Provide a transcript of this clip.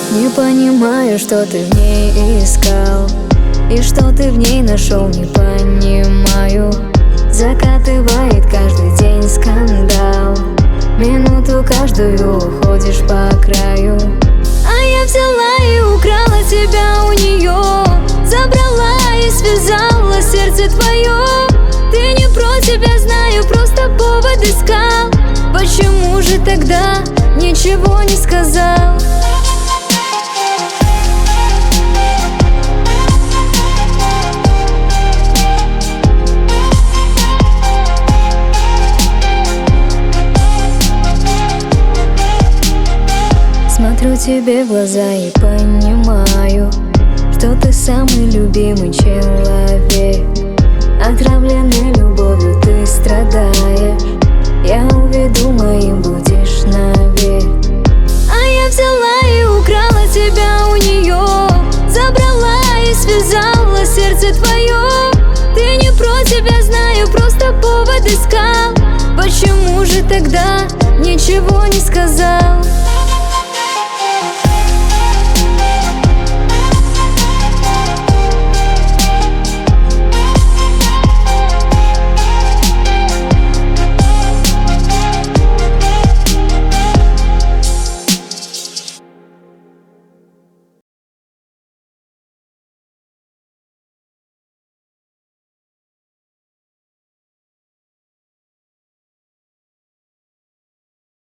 Не понимаю, что ты в ней искал и что ты в ней нашел, не понимаю. Закатывает каждый день скандал, минуту каждую уходишь по краю. А я взяла и украла тебя у нее, забрала и связала сердце твое. Ты не про тебя знаю, просто повод искал. Почему же тогда ничего не сказал? Смотрю тебе в глаза и понимаю, что ты самый любимый человек. Отравленной любовью ты страдаешь, я уведу, моим будешь навек. А я взяла и украла тебя у нее, забрала и связала сердце твое. Ты не про тебя знаю, просто повод искал. Почему же тогда ничего не сказал?